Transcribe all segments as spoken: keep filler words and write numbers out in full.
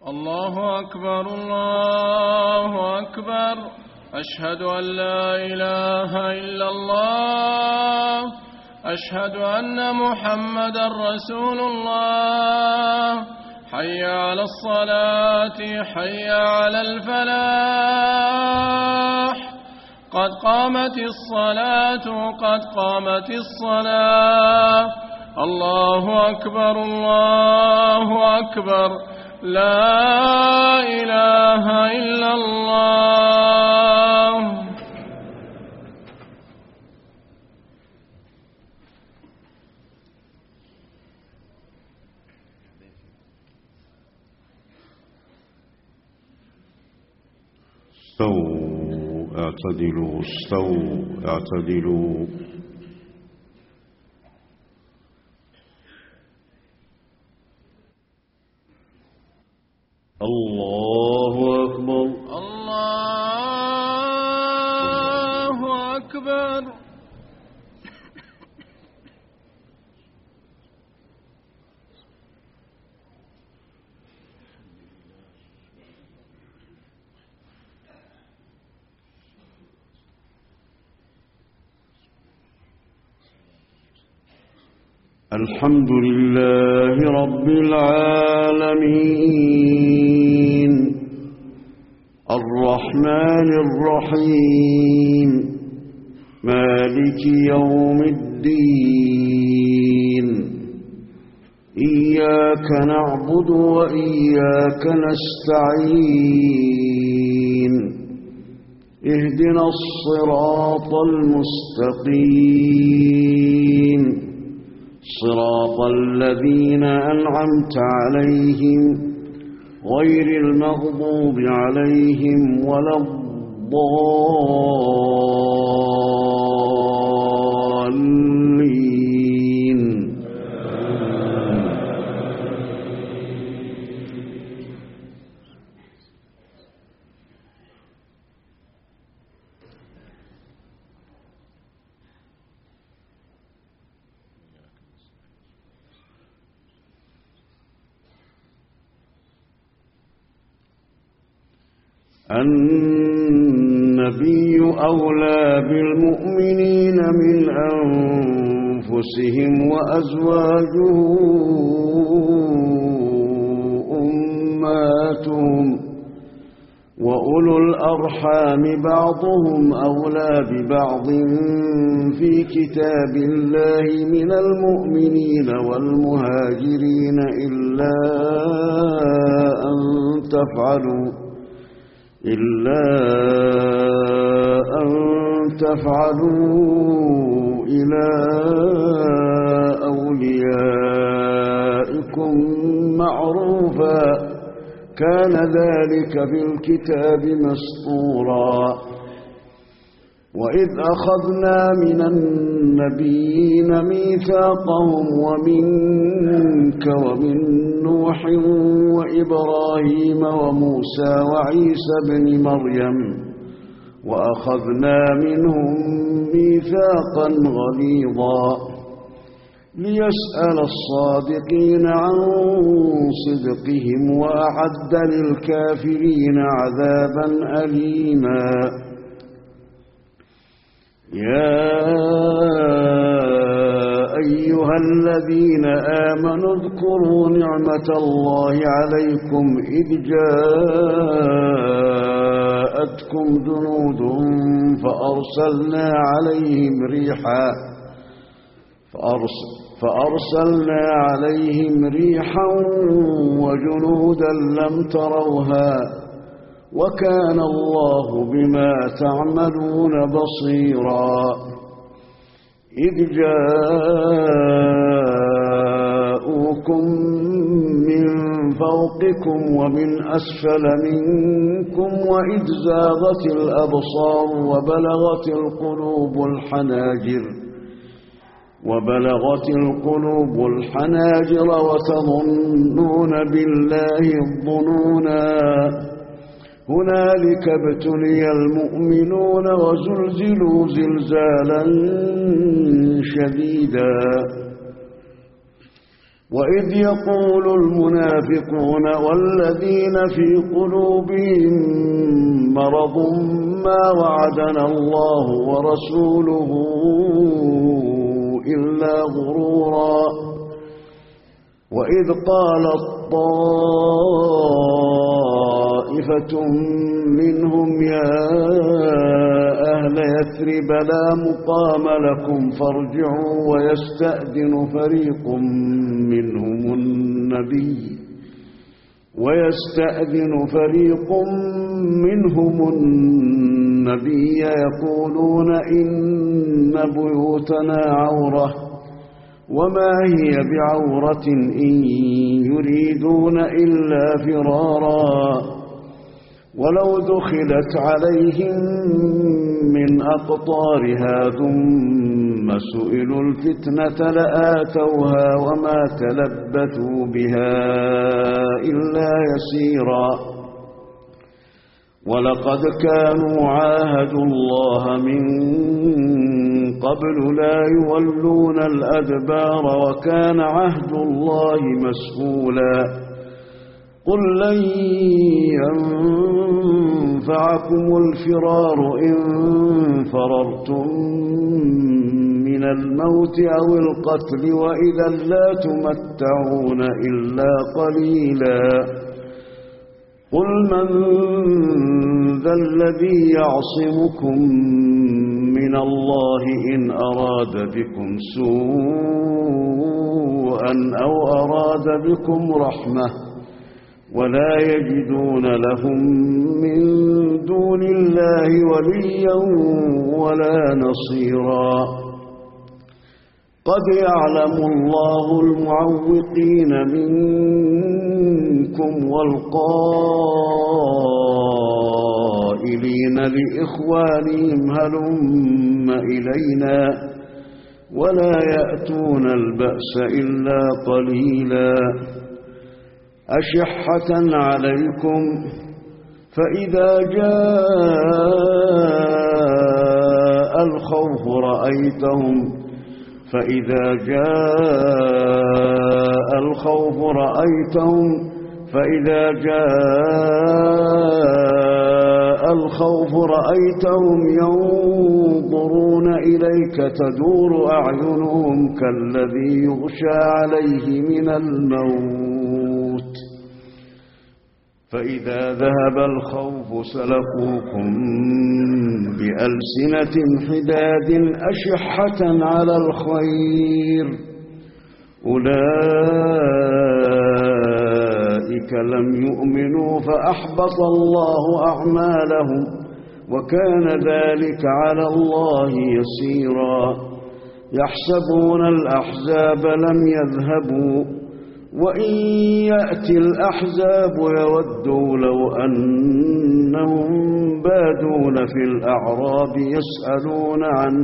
الله أكبر الله أكبر. أشهد أن لا إله إلا الله. أشهد أن محمدا رسول الله. حي على الصلاة حي على الفلاح. قد قامت الصلاة قد قامت الصلاة. الله أكبر الله أكبر. لا إله إلا الله. استووا اعتدلوا استووا اعتدلوا. الله أكبر الله أكبر. الحمد لله رب العالمين الرحمن الرحيم مالك يوم الدين. إياك نعبد وإياك نستعين. اهدنا الصراط المستقيم صراط الذين أنعمت عليهم غير المغضوب عليهم ولا الضالين. النبي أولى بالمؤمنين من أنفسهم وأزواجه أمهاتهم وأولو الأرحام بعضهم أولى ببعض في كتاب الله من المؤمنين والمهاجرين إلا أن تفعلوا إلا أن تفعلوا إلى أوليائكم معروفا كان ذلك في الكتاب مسطورا. وإذ أخذنا من النبيين ميثاقهم ومنك ومن نوح وإبراهيم وموسى وعيسى بن مريم وأخذنا منهم ميثاقا غليظا ليسأل الصادقين عن صدقهم وأعد للكافرين عذابا أليما. يا أيها الذين آمنوا اذكروا نعمة الله عليكم إذ جاءتكم جنود فأرسلنا عليهم ريحا فأرسل فأرسلنا عليهم ريحا وجنودا لم تروها وكان الله بما تعملون بصيرا. إذ جاءوكم من فوقكم ومن أسفل منكم وإذ زاغت الأبصار وبلغت القلوب الحناجر وبلغت القلوب الحناجر وتظنون بالله الظنونا. هنالك ابتلي المؤمنون وزلزلوا زلزالا شديدا. وإذ يقول المنافقون والذين في قلوبهم مرض ما وعدنا الله ورسوله إلا غرورا وإذ قالت طائفة منهم يا أهل يثرب لا مقام لكم فارجعوا ويستأذن فريق منهم النبي ويستأذن فريق منهم النبي يقولون إن بيوتنا عورة وما هي بعورة إن يريدون إلا فرارا ولو دخلت عليهم من أقطارها ثم سئلوا الفتنة لآتوها وما تلبثوا بها إلا يسيرا ولقد كانوا عاهدوا الله من قبل لا يولون الأدبار وكان عهد الله مسؤولا قل لن ينفعكم الفرار إن فررتم من الموت أو القتل وإذا لا تمتعون إلا قليلا قل من ذا الذي يعصمكم من الله إن أراد بكم سوءا أو أراد بكم رحمة ولا يجدون لهم من دون الله وليا ولا نصيرا قد يعلم الله المعوقين منكم والقائلين لإخوانهم هلم إلينا ولا يأتون البأس إلا قليلا أشحة عليكم فإذا جاء الخوف رأيتهم فإذا جاء الخوف رأيتهم فإذا جاء الخوف رأيتهم ينظرون إليك تدور أعينهم كالذي يغشى عليه من الموت فإذا ذهب الخوف سلقوكم بألسنة حداد أشحة على الخير أولئك لم يؤمنوا فأحبط الله أعمالهم وكان ذلك على الله يسيرا يحسبون الأحزاب لم يذهبوا وإن يأتي الأحزاب يودوا لو أنهم بادون في الأعراب يسألون عن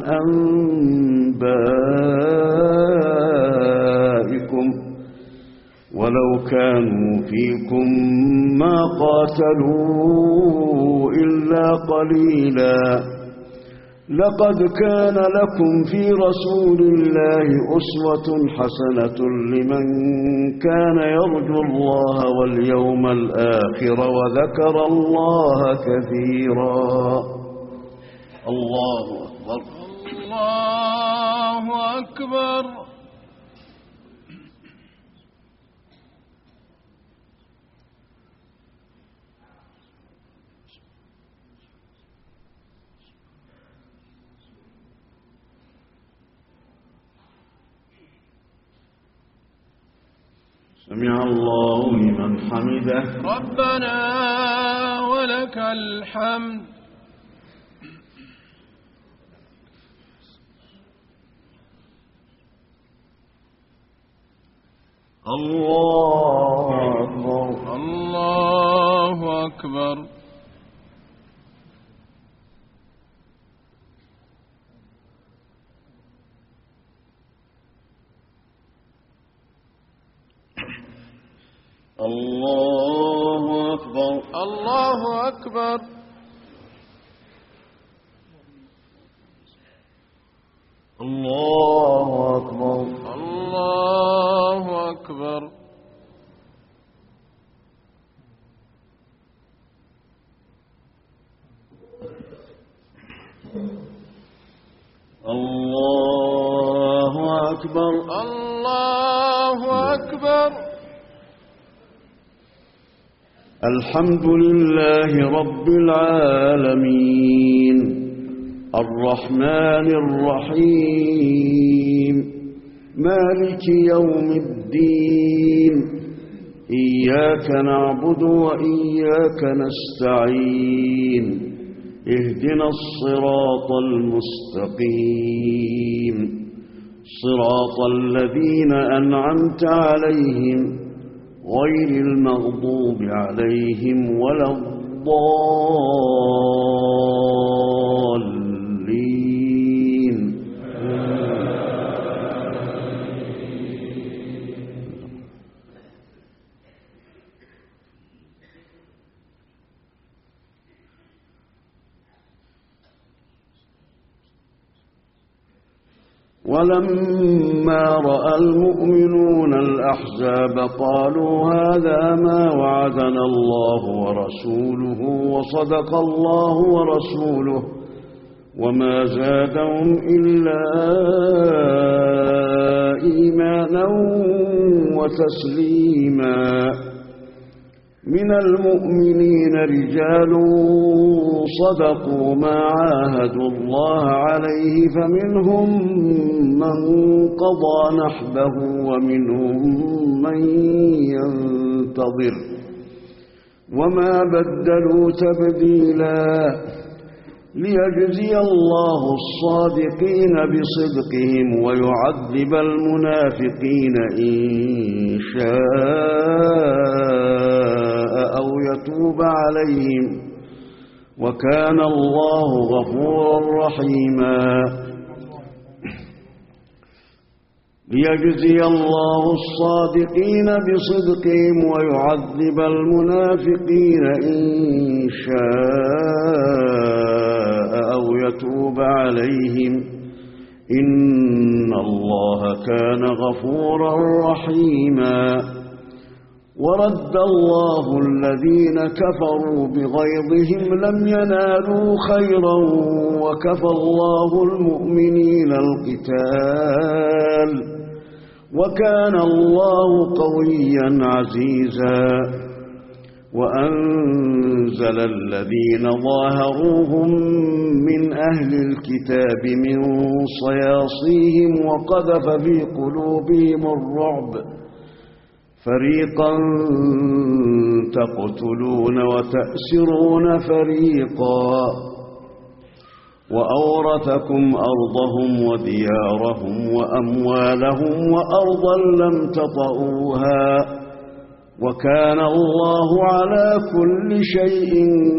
أنبائكم ولو كانوا فيكم ما قاتلوا إلا قليلا لقد كان لكم في رسول الله أسوة حسنة لمن كان يرجو الله واليوم الآخر وذكر الله كثيرا الله أكبر الله أكبر سمع الله لمن حمده ربنا ولك الحمد الله أكبر الله أكبر الله أكبر الله أكبر الله أكبر الله أكبر أكبر. الله أكبر. الله أكبر. الحمد لله رب العالمين الرحمن الرحيم مالك يوم الدين إياك نعبد وإياك نستعين اهدنا الصراط المستقيم صراط الذين أنعمت عليهم غير المغضوب عليهم ولا الضالين. ولما رأى المؤمنون الأحزاب قالوا هذا ما وعدنا الله ورسوله وصدق الله ورسوله وما زادهم إلا إيمانا وتسليما. من المؤمنين رجال صدقوا ما عاهدوا الله عليه فمنهم من قضى نحبه ومنهم من ينتظر وما بدلوا تبديلا ليجزي الله الصادقين بصدقهم ويعذب المنافقين إن شاء أو يتوب عليهم وكان الله غفورا رحيما. ليجزي الله الصادقين بصدقهم ويعذب المنافقين إن شاء أو يتوب عليهم إن الله كان غفورا رحيما. ورد الله الذين كفروا بغيظهم لم ينالوا خيرا وكفى الله المؤمنين القتال وكان الله قويا عزيزا. وأنزل الذين ظاهروهم من أهل الكتاب من صياصيهم وقذف في قلوبهم الرعب فريقا تقتلون وتأسرون فريقا وأورثكم أرضهم وديارهم وأموالهم وأرضا لم تطئوها وكان الله على كل شيء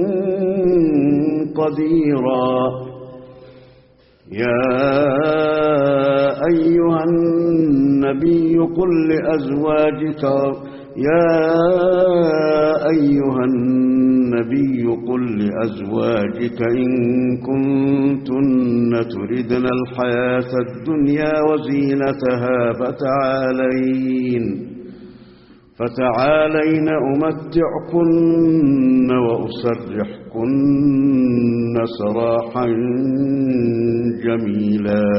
قديرا. يا أيها النبي قل لأزواجك يا أيها النبي قل لأزواجك إن كنتن تردن الحياة الدنيا وزينتها فتعالين فتعالين أمتعكن وأسرحكن سراحا جميلا.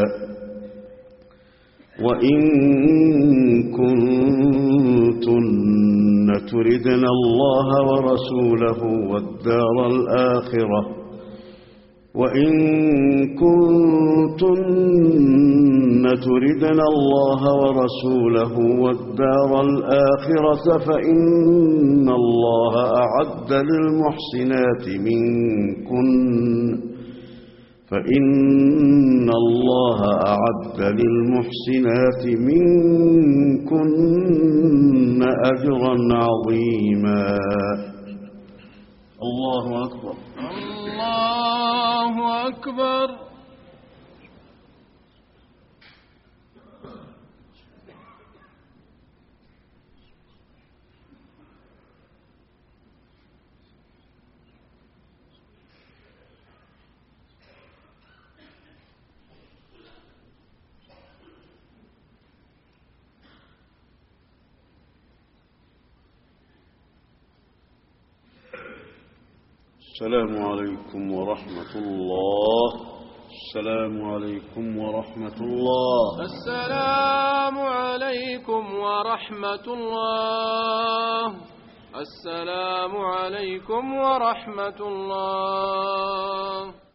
وإن كنتن تردن الله ورسوله والدار الآخرة وإن كنتن تردن الله ورسوله والدار الآخرة فإن الله أعد للمحسنات منكن فإن الله أعد للمحسنات منكن أجرا عظيما. الله أكبر. الله أكبر. السلام عليكم ورحمة الله. السلام عليكم ورحمة الله. السلام عليكم ورحمة الله. السلام عليكم ورحمة الله.